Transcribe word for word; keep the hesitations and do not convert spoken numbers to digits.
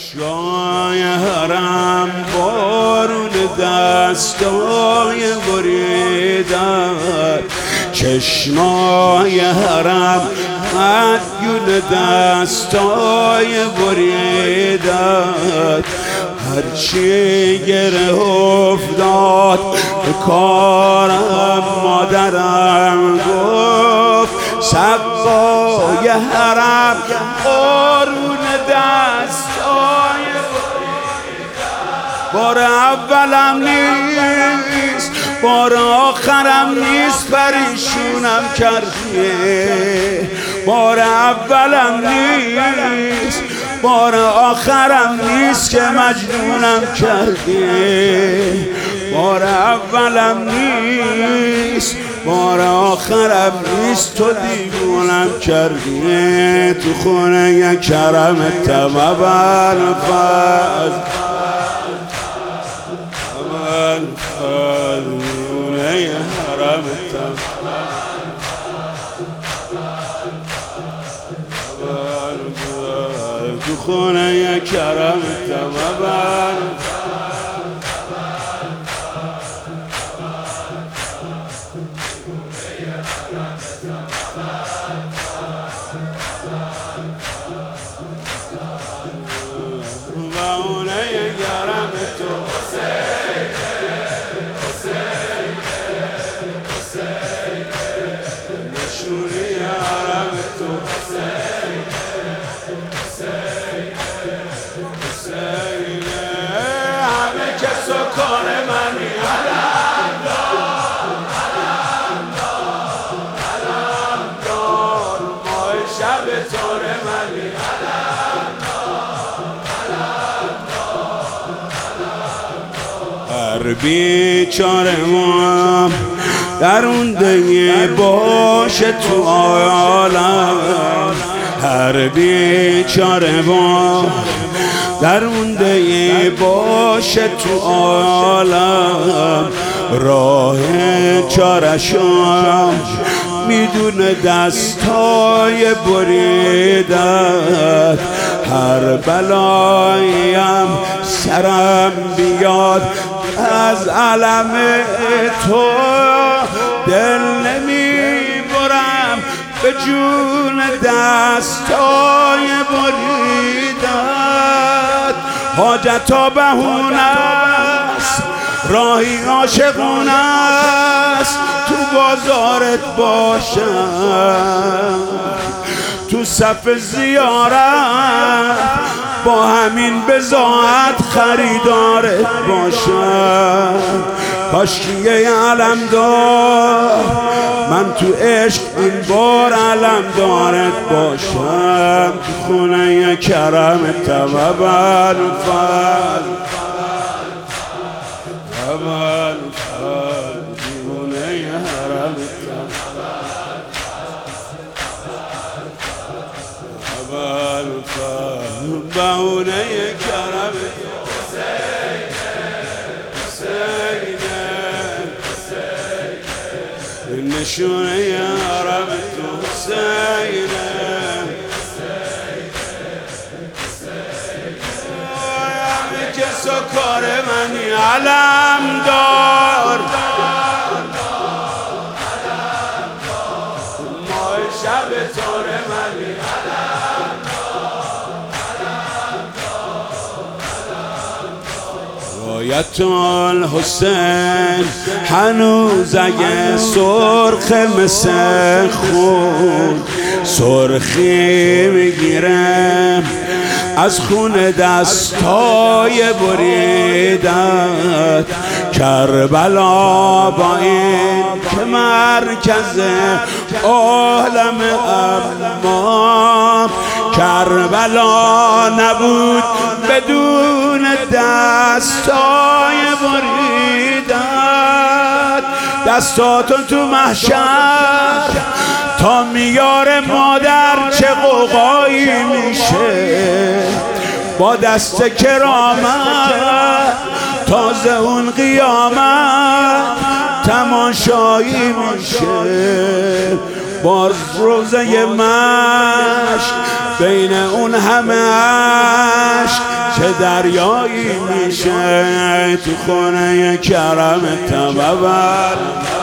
شای حرم بارون دستای بریدن، چشمای حرم مدیون دستای بریدن. هرچی گره افتاد به کارم مادرم گفت، سقای حرم بارون دستای بریدن. بار اولم نیست بار آخرم نیست پریشونم کردی، بار اولم نیست بار آخرم نیست که مجنونم کردی، بار اولم نیست بار آخرم نیست تو دیوونم کردی. تو خونه کرم تمبر فضل تمبر فضل خونه حرم تو خونه کرم تمبر بیچاره ما درونده باشه تو عالم، هر بیچاره ما درونده باشه تو عالم. راه چارشم میدونه دستای بریدن، هر بلایم سرم بیاد از علم تو دل نمیبرم به جون دستای بریدن. حاجتا بهونه است راهی عاشقونه است، تو بازارت باشم تو صف زیارت با همین بضاعت خریدارت باشم. کاشکی یه علم دار من تو عشق این بار علم دارت باشم. تو خونه کرم تمبر فضل تمبر فضل خونه حرم تمبر فضل بهونه کرم نشونه حرم تو حسینه. همه کس و کار منی علم دار، ماه شب تار منی علم دار. رایت الحسین هنوز اگه سرخ مثل خون، سرخی میگیرم از خون دستای بریدن. کربلا با این که مرکز عالم، اما کربلا نبود بدون دستای بریدن. دستاتون تو محشر تا میار مادر چه قوقایی میشه، با دست کرامت تازه اون قیامت تماشایی میشه. با روزه مشک بین اون همه عشق چه دریایی میشه تو خونه کرم تببر.